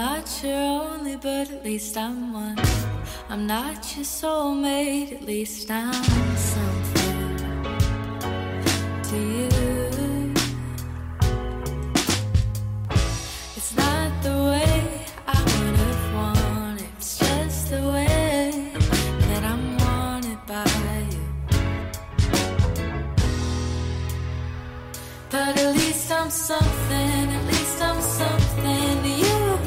not your only, but at least I'm one. I'm not your soulmate, at least I'm something to you. It's not the way I would have wanted, it's just the way that I'm wanted by you. But at least I'm something, at least I'm something to you.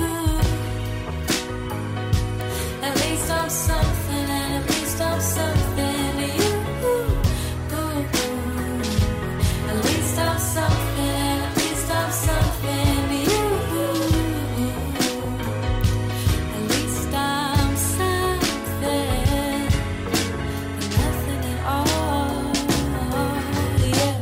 At least I'm something, and at least I'm something to you. At least I'm something, and at least I'm something to you. At least I'm something, and nothing at all, yeah.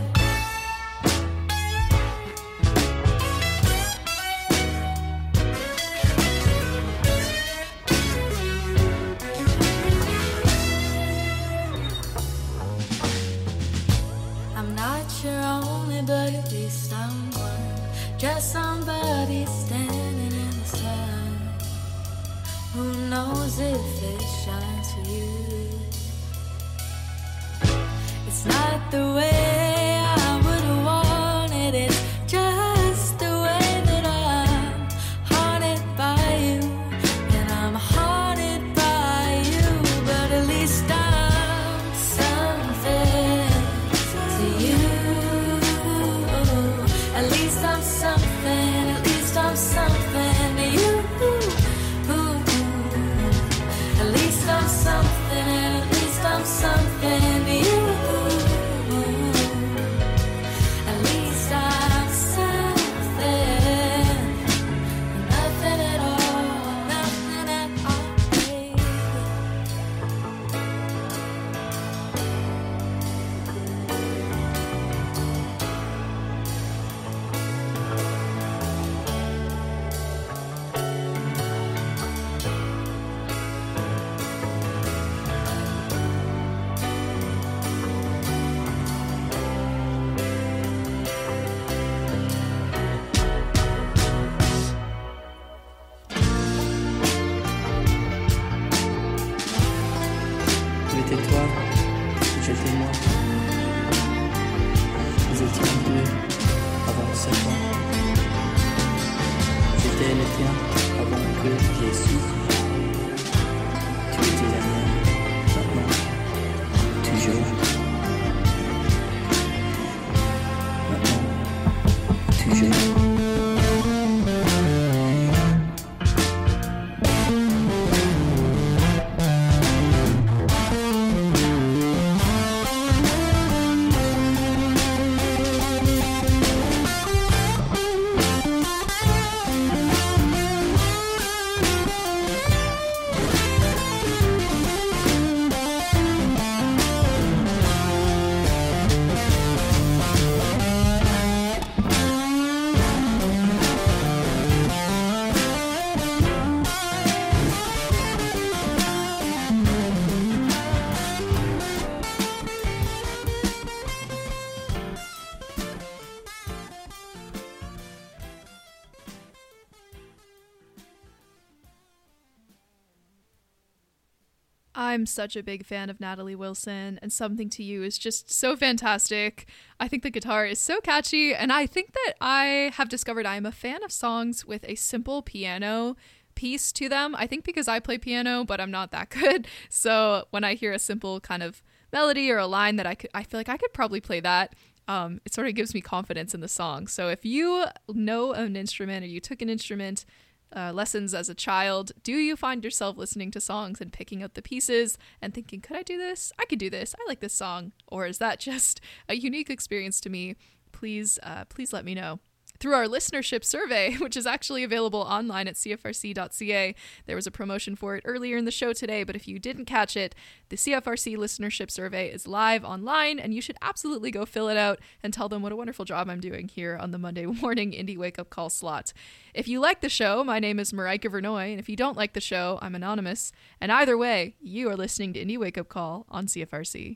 I'm not your only, but at least I'm one. Just somebody standing in the sun. Who knows if it shines for you? It's not the way I would have wanted it, just the way that I'm haunted by you. And I'm haunted by you, but at least I'm something to you. At least I'm something, at least I'm something to you. At least I'm something, and at least I'm something to you. At least I'm something, nothing at all, nothing at all, baby. Tu étais toi, j'étais moi. Nous étions deux avant 7 ans. J'étais le tien avant que j'ai su. Tu étais la mienne, maintenant, toujours. Maintenant, toujours. I'm such a big fan of Natalie Wilson, and Something to You is just so fantastic. I think the guitar is so catchy, and I think that I have discovered I am a fan of songs with a simple piano piece to them. I think because I play piano, but I'm not that good. So when I hear a simple kind of melody or a line that I feel like I could probably play that, it sort of gives me confidence in the song. So if you know an instrument or you took an instrument lessons as a child, do you find yourself listening to songs and picking out the pieces and thinking, could I do this? I could do this. I like this song. Or is that just a unique experience to me? Please let me know. Through our listenership survey, which is actually available online at cfrc.ca. There was a promotion for it earlier in the show today, but if you didn't catch it, the CFRC listenership survey is live online, and you should absolutely go fill it out and tell them what a wonderful job I'm doing here on the Monday morning Indie Wake Up Call slot. If you like the show, my name is Marika Vernoy, and if you don't like the show, I'm anonymous. And either way, you are listening to Indie Wake Up Call on CFRC.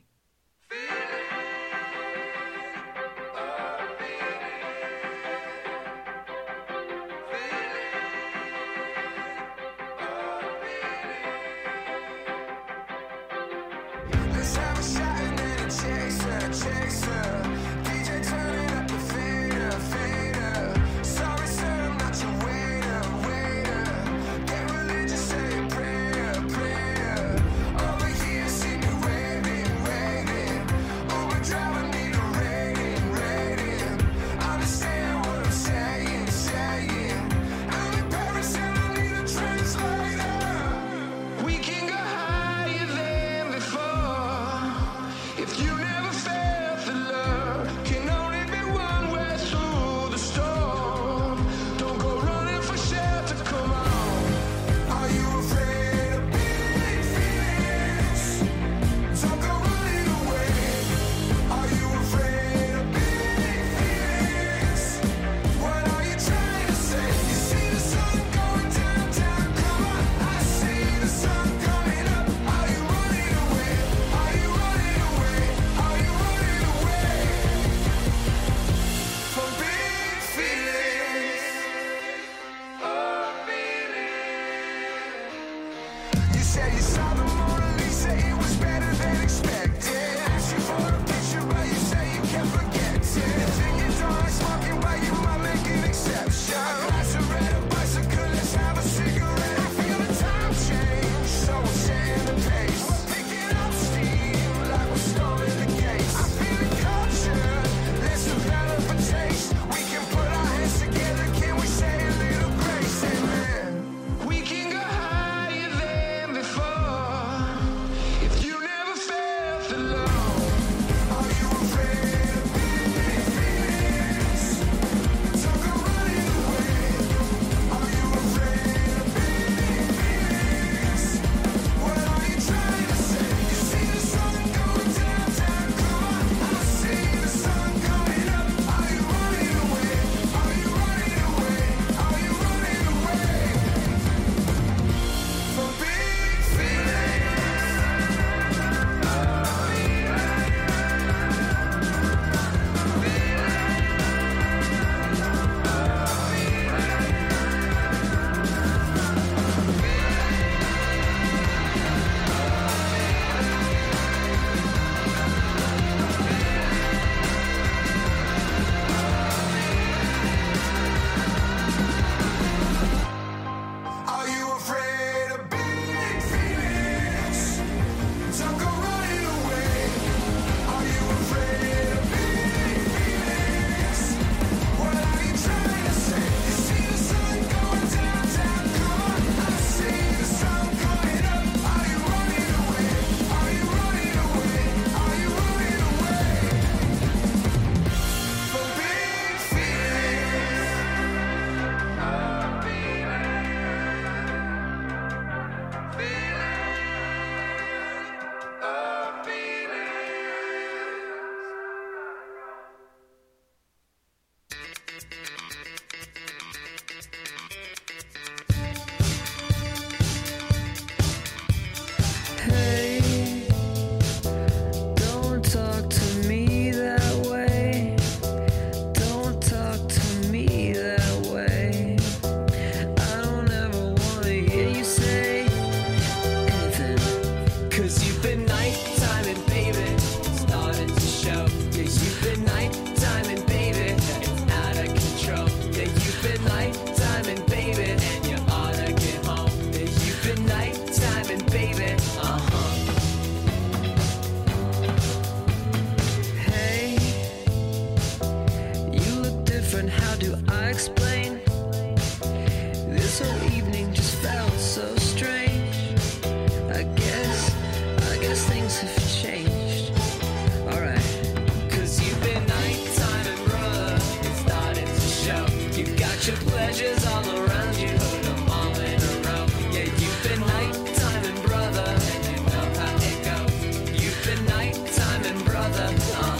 different. How do I explain? This whole evening just felt so strange. I guess things have changed. Alright. 'Cause you've been nighttime, brother. It's starting to show. You've got your pleasures all around you. Put them all in a row. Yeah, you've been nighttime, brother. And you know how it goes. You've been nighttime, brother.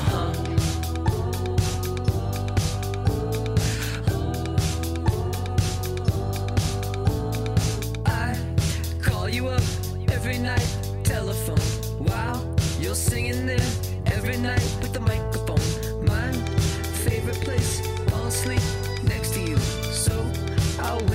You up every night, telephone. Wow, you're singing there every night with the microphone. My favorite place, fall asleep next to you. So I'll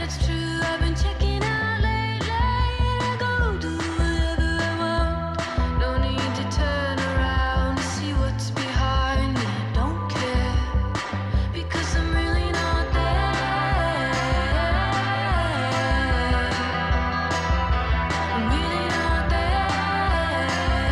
it's true, I've been checking out lately. I go do whatever I want. No need to turn around to see what's behind me. I don't care because I'm really not there. I'm really not there.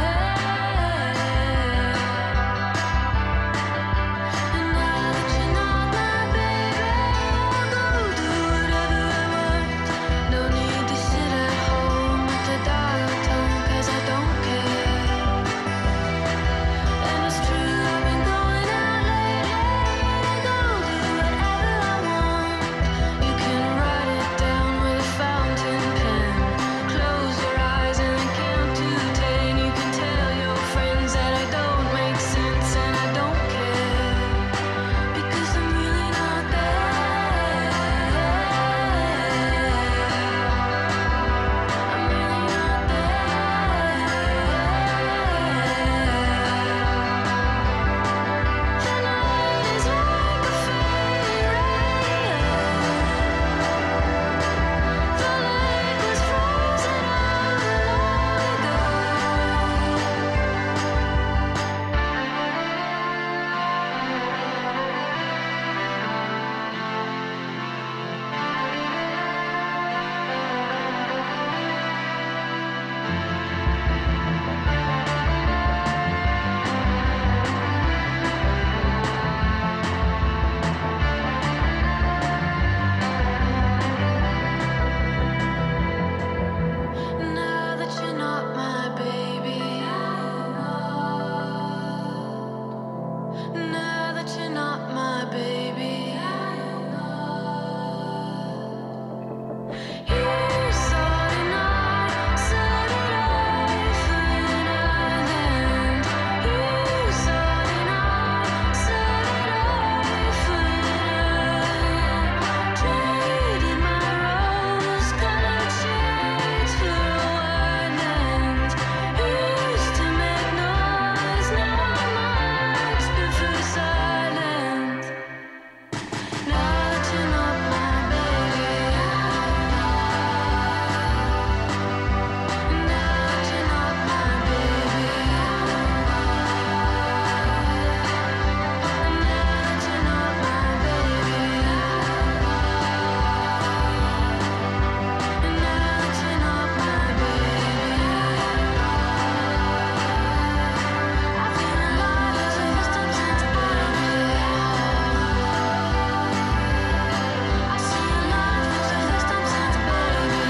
And now that you're not my baby, I'll go do whatever I want. No need to sit at home with the dial tone, 'cause I don't care. And it's true, I've been going out lately. I go do whatever I want. You can write it down with a fountain pen. Close your eyes and then count to 10. You can tell your friends that I don't make sense, and I don't care because I'm really not there. I'm really not there. The night is like a fairy tale. The lake was frozen out long Now that you're not my baby, now that you're not my baby, you saw it not, so did I, Ferdinand. You saw it not, so did I, Ferdinand. Traded my rose-colored shades for a wonderland. Used to make noise, now I much prefer silence. Now that you're not my baby, now that you're not my baby, now that you're not my baby, now that you're not my baby, I feel alive as a distant sense, baby. I see a light as a distant sense, baby.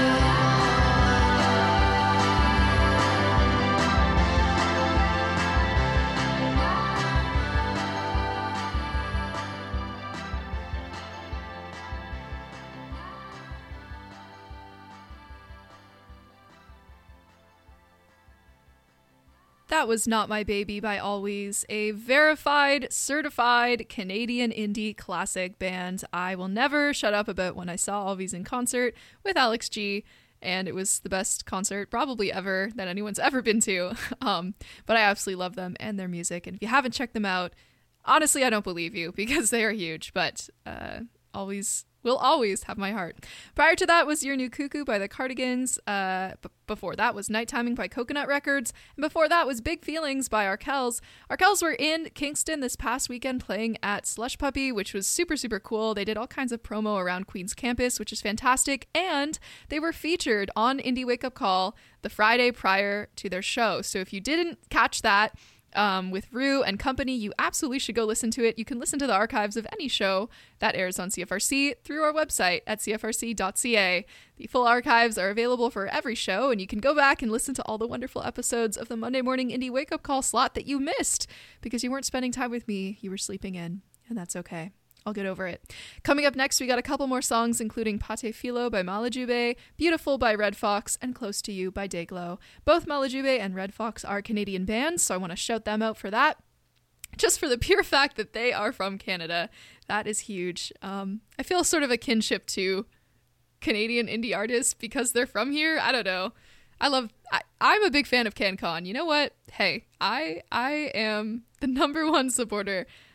That was Not My Baby by Always, a verified, certified Canadian indie classic band. I will never shut up about when I saw Always in concert with Alex G, and it was the best concert probably ever that anyone's ever been to. But I absolutely love them and their music, and if you haven't checked them out, honestly, I don't believe you because they are huge, but Always will always have my heart. Prior to that was Your New Cuckoo by the Cardigans. Before that was Night Timing by Coconut Records. And before that was Big Feelings by Arkells. Arkells were in Kingston this past weekend playing at Slush Puppy, which was super, super cool. They did all kinds of promo around Queen's campus, which is fantastic. And they were featured on Indie Wake Up Call the Friday prior to their show. So if you didn't catch that, with Rue and company, you absolutely should go listen to it. You can listen to the archives of any show that airs on CFRC through our website at cfrc.ca. The full archives are available for every show, and you can go back and listen to all the wonderful episodes of the Monday Morning Indie Wake Up Call slot that you missed because you weren't spending time with me, you were sleeping in, and that's okay. I'll get over it. Coming up next, we got a couple more songs, including Pate Filo by Malajube, Beautiful by Red Fox, and Close to You by Dayglow. Both Malajube and Red Fox are Canadian bands, so I want to shout them out for that. Just for the pure fact that they are from Canada. That is huge. I feel sort of a kinship to Canadian indie artists because they're from here. I don't know. I'm a big fan of CanCon. You know what? Hey, I am the #1 supporter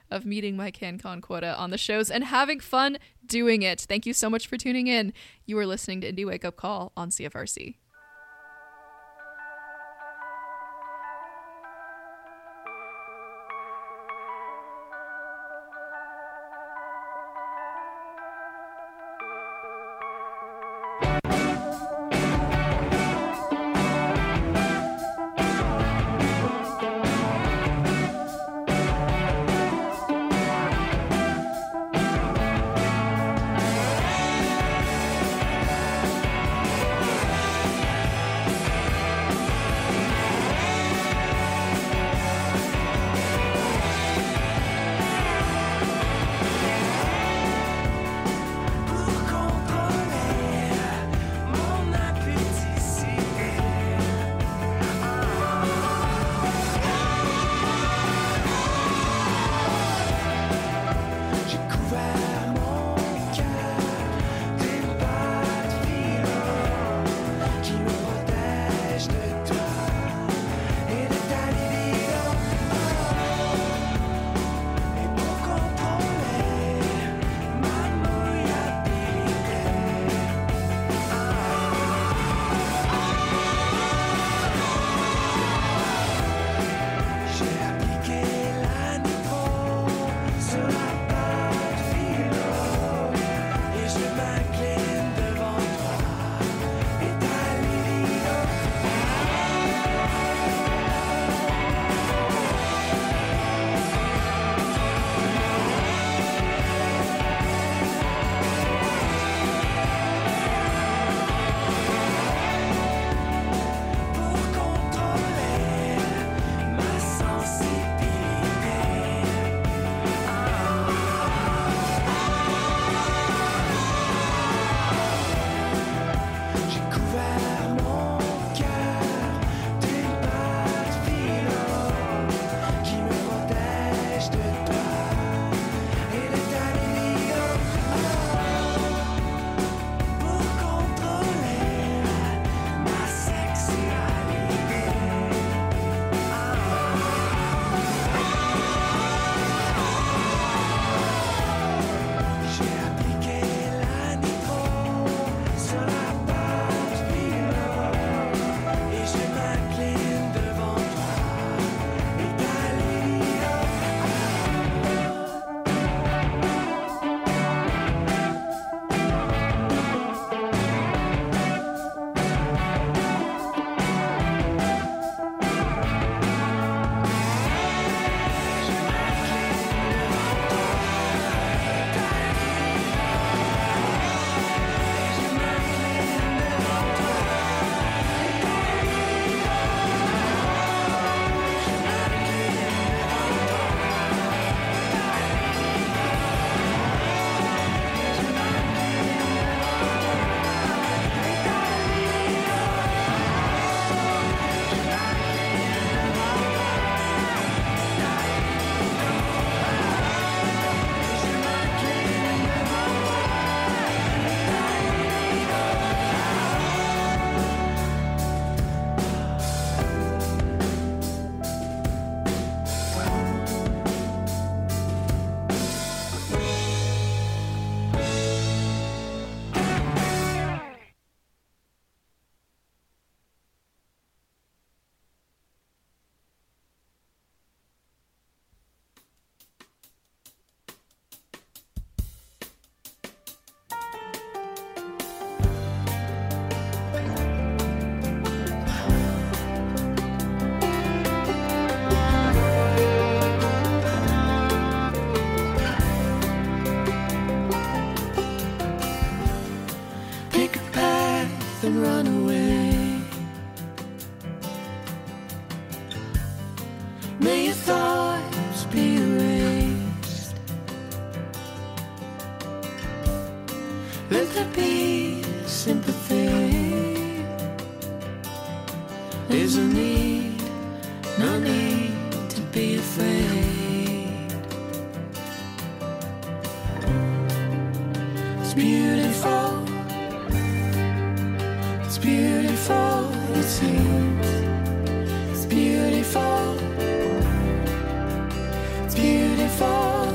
of meeting my CanCon quota on the shows and having fun doing it. Thank you so much for tuning in. You are listening to Indie Wake Up Call on CFRC. and run away. May your thoughts be erased. Let there be sympathy. There's no need to be afraid. It's beautiful. It's beautiful, it seems. It's beautiful. It's beautiful.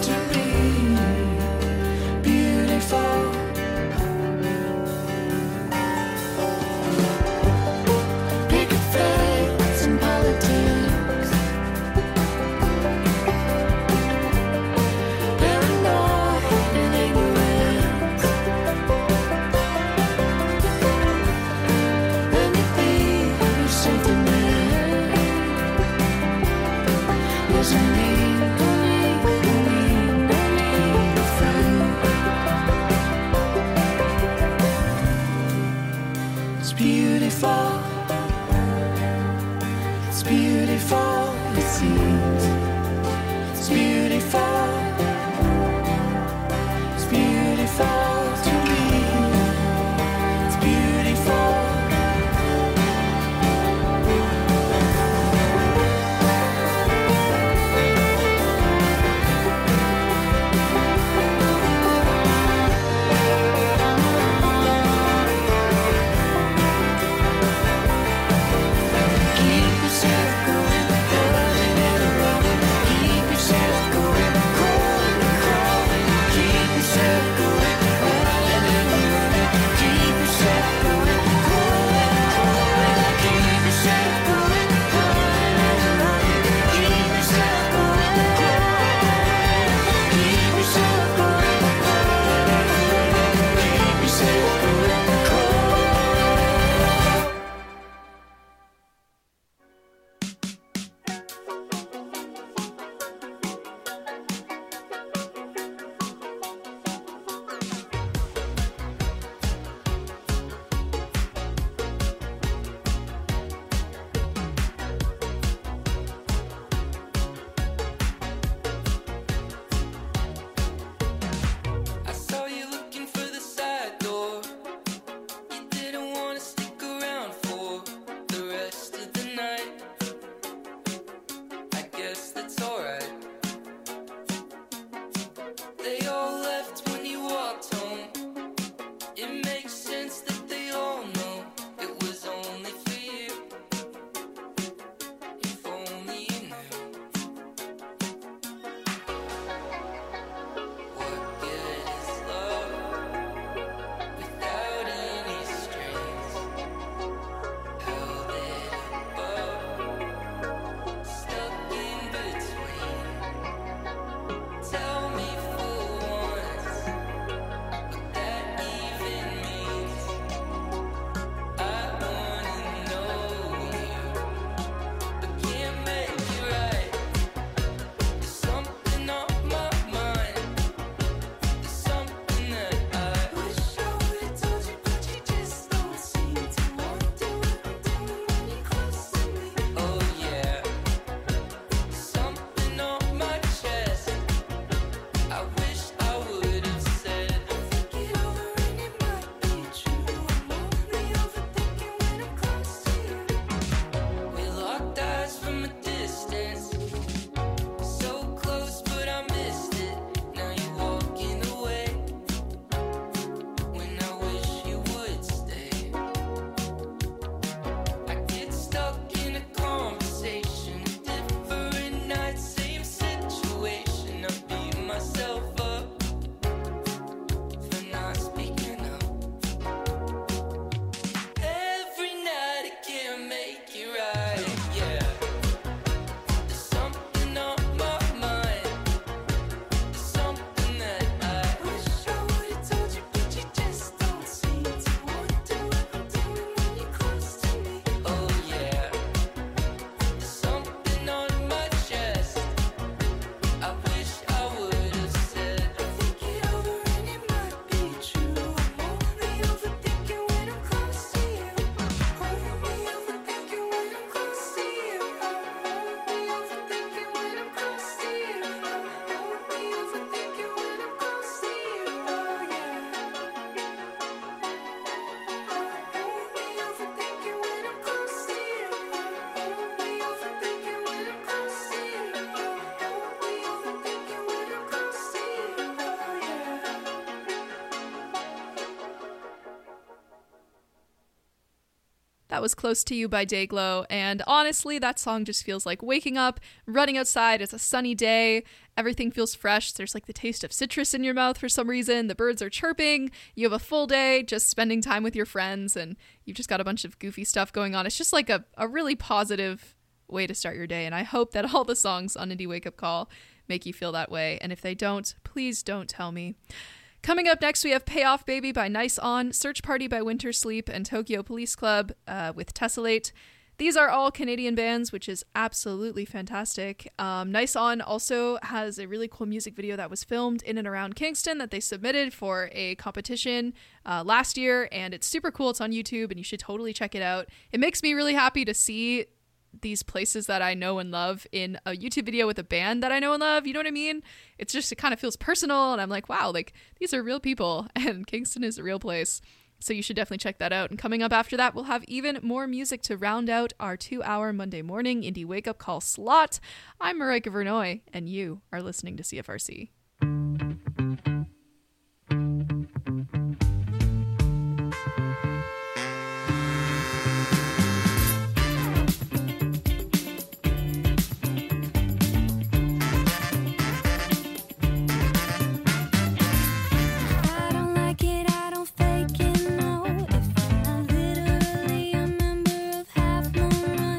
That was Close to You by Dayglow, and honestly, that song just feels like waking up, running outside, it's a sunny day, everything feels fresh, there's like the taste of citrus in your mouth for some reason, the birds are chirping, you have a full day just spending time with your friends, and you've just got a bunch of goofy stuff going on. It's just like a really positive way to start your day, and I hope that all the songs on Indie Wake Up Call make you feel that way, and if they don't, please don't tell me. Coming up next, we have Payoff Baby by Nice On, Search Party by Winter Sleep, and Tokyo Police Club with Tessellate. These are all Canadian bands, which is absolutely fantastic. Nice On also has a really cool music video that was filmed in and around Kingston that they submitted for a competition last year, and it's super cool. It's on YouTube, and you should totally check it out. It makes me really happy to see these places that I know and love in a YouTube video with a band that I know and love. You know what I mean? It's just, it kind of feels personal, and I'm like, wow, like these are real people, and Kingston is a real place. So you should definitely check that out. And coming up after that, we'll have even more music to round out our 2-hour Monday morning Indie Wake Up Call slot. I'm Marika Vernoy, and you are listening to CFRC.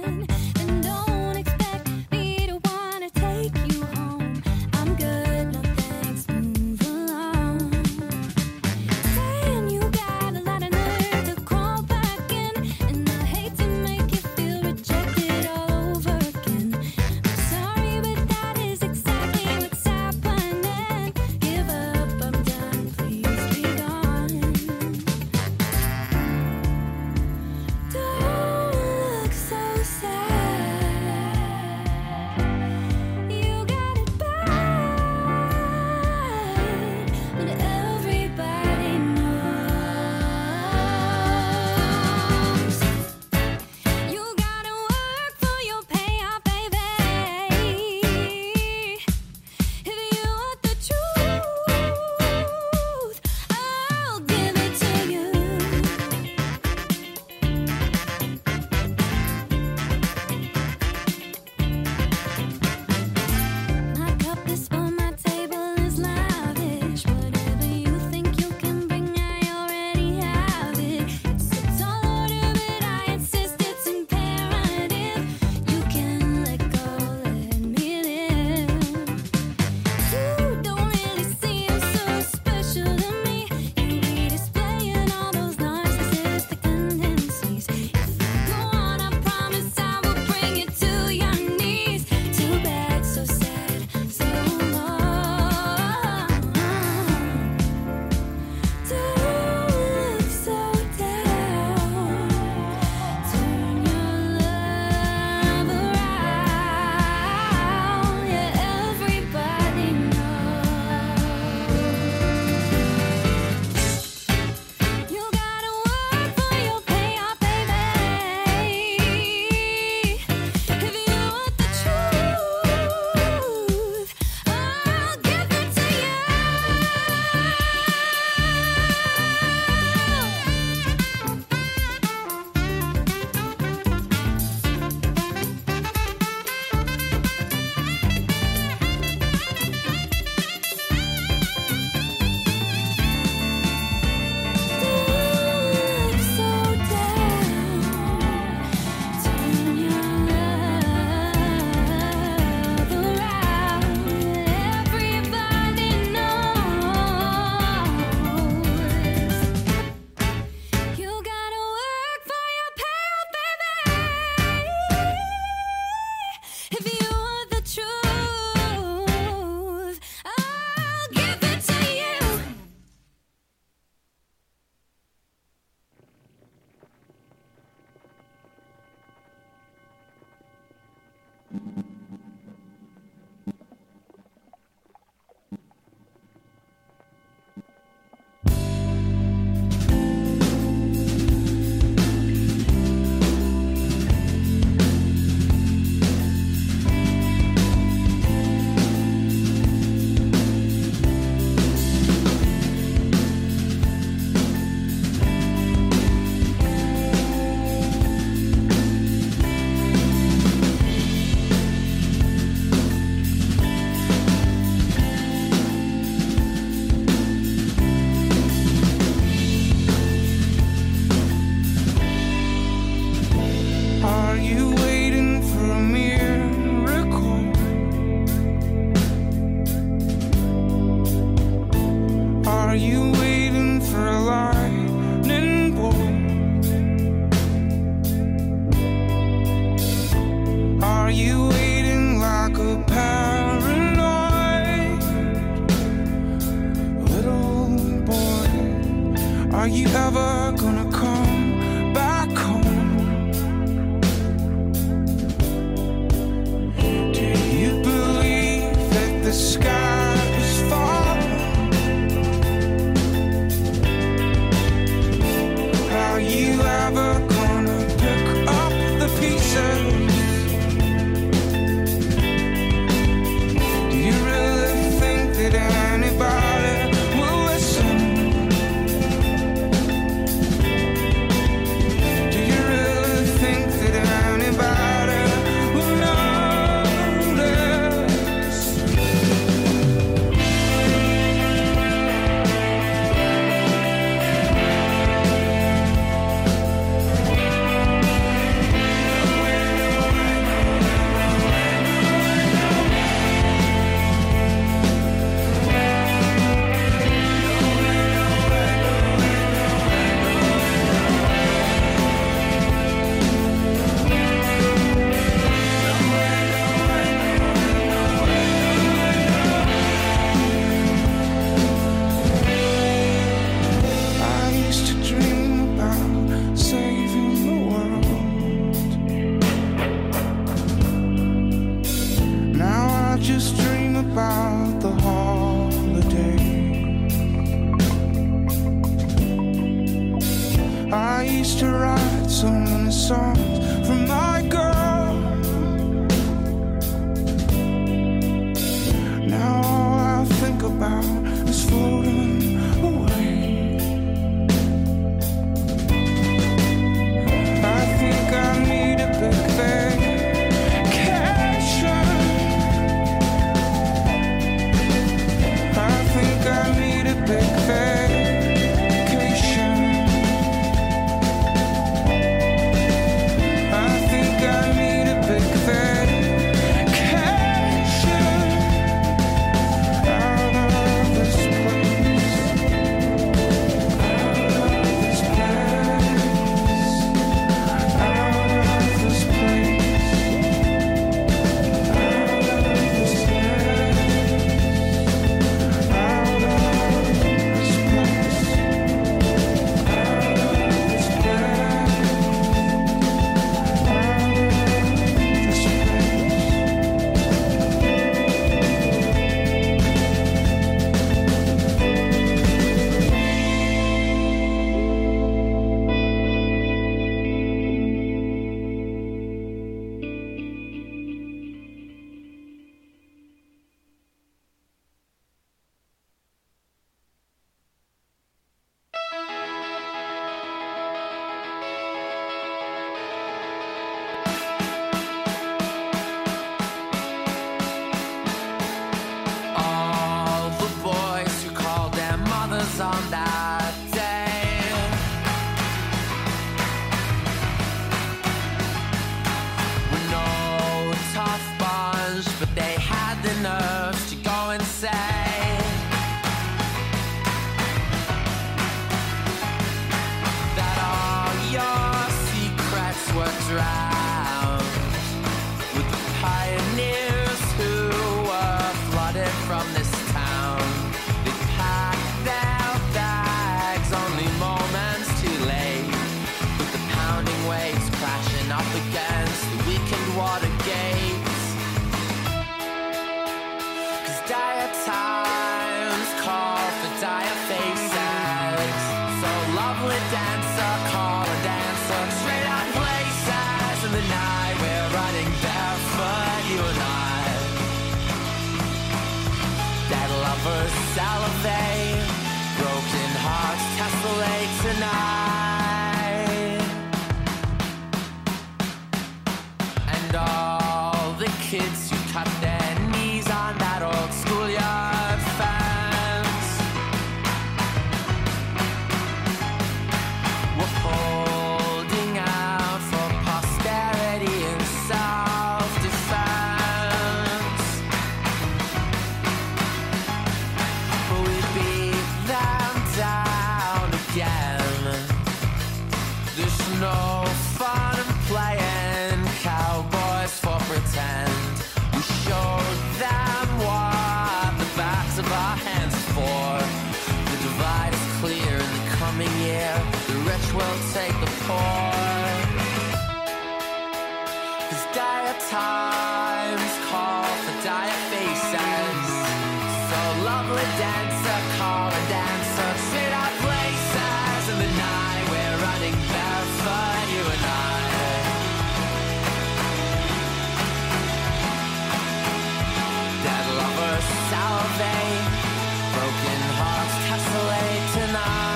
Don't expect me to wanna take you home. I'm good, no Are you ever gonna come back home? Do you believe that the sky is falling? Are you ever gonna pick up the pieces? Do you really think that anybody will listen? Do you really think that anybody will notice? I used to dream about saving the world. Now I just dream about the holiday. I used to write so many songs for my girl. Now all I think about is floating away. I think I need a big vacation. I think I need a big vacation. I think I need a big vacation out of this place, out of this place, out of this place, out of this place, out of this place, out of this All the boys who called their mothers on that day were no tough bunch, but they had the nerve to go and say that all your secrets were drowned with the pioneers who were flooded from this town. They packed their bags only moments too late, with the pounding waves crashing up against the weakened water gates. 'Cause dire times call for dire faces. So lovely dancer, call a dancer, straight out places. In the night we're running barefoot, you and I. Dead lovers salivate, broken hearts tessellate tonight. And all the kids who cut their knees on that old schoolyard fence were holding out for posterity and self-defense. But we beat them down again. There's no fun in playing cowboys for pretend. We showed them what the backs of our hands are for. The divide is clear and the coming year, the rich will take the poor. 'Cause dire times call for dire faces. So lovely dancer, call a dancer, trade our places. In the night we're running barefoot, you and I. Dead lovers salivate, broken hearts tessellate tonight.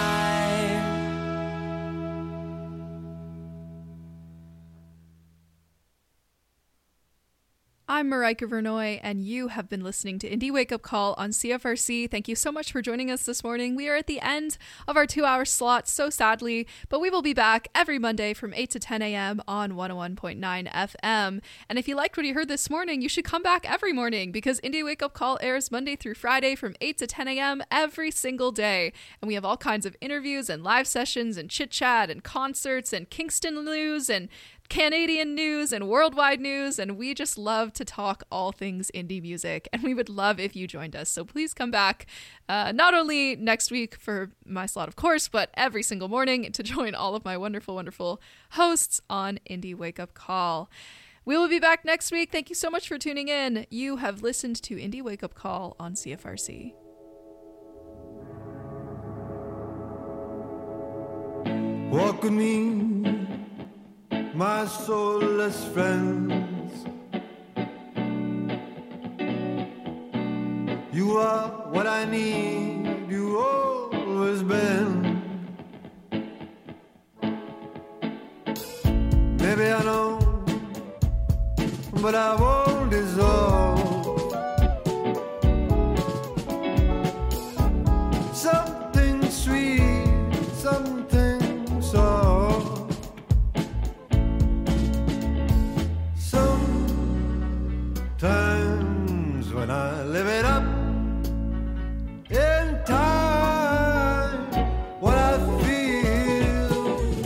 I'm Marika Vernoy, and you have been listening to Indie Wake Up Call on CFRC. Thank you so much for joining us this morning. We are at the end of our 2-hour slot, so sadly, but we will be back every Monday from 8 to 10 a.m. on 101.9 FM. And if you liked what you heard this morning, you should come back every morning, because Indie Wake Up Call airs Monday through Friday from 8 to 10 a.m. every single day. And we have all kinds of interviews and live sessions and chit-chat and concerts and Kingston news and Canadian news and worldwide news, and we just love to talk all things indie music, and we would love if you joined us. So please come back, not only next week for my slot, of course, but every single morning to join all of my wonderful, wonderful hosts on Indie Wake Up Call. We will be back next week. Thank you so much for tuning in. You have listened to Indie Wake Up Call on CFRC. Walk with me, my soulless friends. You are what I need, you always been. Maybe I know, but I won't dissolve. Something sweet, something soft. Times when I live it up in time, what I feel,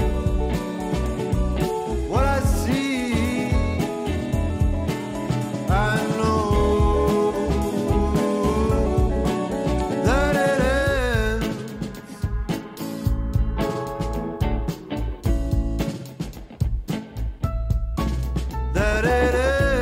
what I see, I know that it ends, that it ends.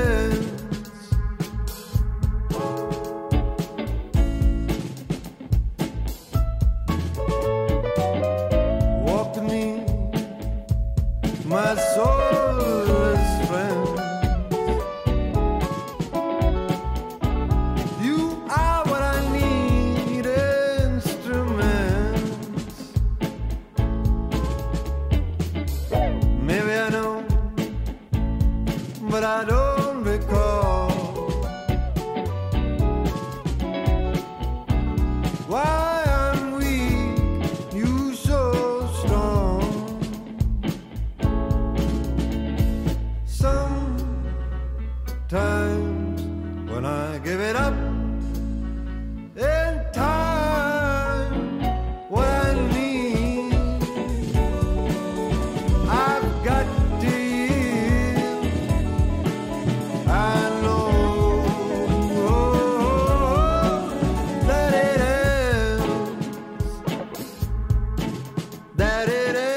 My soulless friend, you are what I need, instruments. Maybe I know, but I don't recall why I'm weak, you so strong. Sometimes when I give it up in time, what I need, I've got to yield. I know that it ends, that it ends.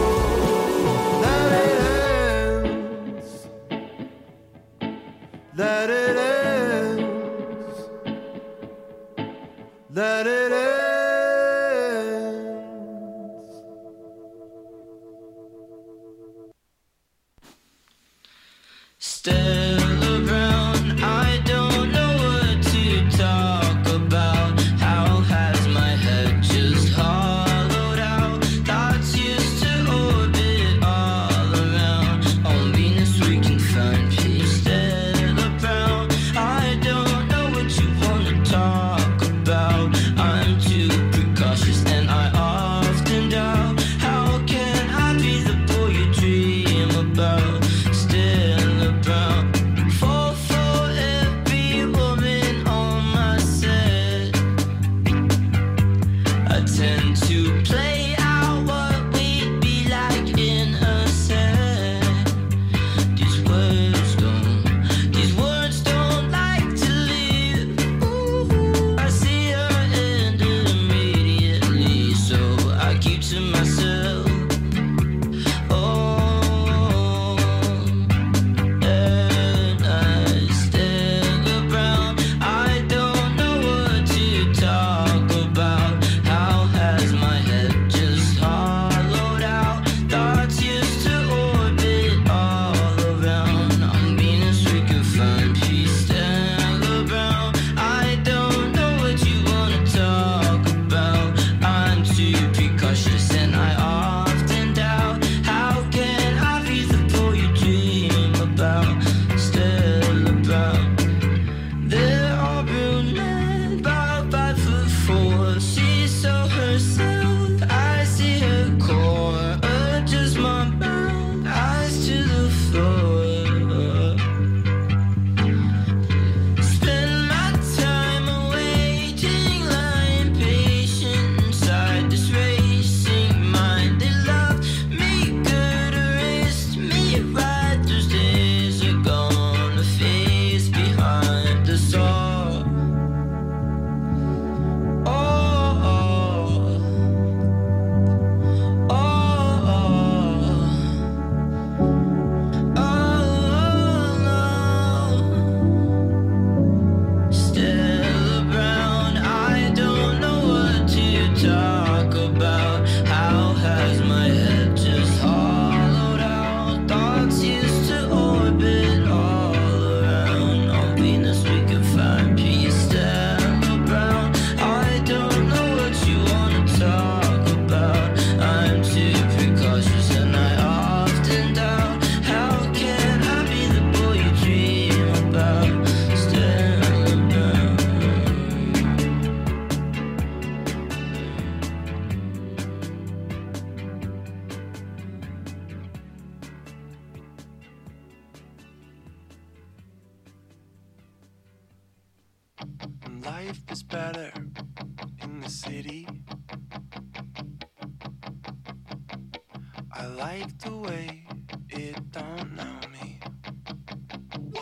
that that it ends, that it ends. Stella Brown, I don't know what to talk about. How has my head just hollowed out? Thoughts used to orbit all around. On Venus we can find peace. Stella Brown, I don't know what you wanna talk about. I'm too precautious and I often doubt. How can I be the boy you dream about? Stella Brown, fall for every woman on my set. I tend to play out what we'd be like in a set. These words don't like to live. Ooh, I see her end immediately, so I keep to myself. Oh, and I Stella Brown, I don't know what to talk about. How has my head just hollowed out? Thoughts used to orbit all around. On Venus we could find peace. Stella Brown, I don't know what you wanna talk about. I'm too precautious and I often doubt. How can I be the boy you dream about? Stella Brown, they're all brunette, about 5'4". She's so herself, I see her core. Just my mouth, eyes to the floor. Spend my time waiting, lying patient inside this racing mind. They loved me good, erased me right. Those days are gone, the face behind the saw. Oh, oh, oh, oh, no. Stella Brown, I don't know what to talk about. How has my head just hollowed out? Thoughts used to orbit all around. On Venus we could find peace. Stella Brown, I don't know what you wanna talk about. I'm too precautious and I often doubt. How can I be the boy you dream about? Stella Brown. Life is better in the city. I like the way it don't know me.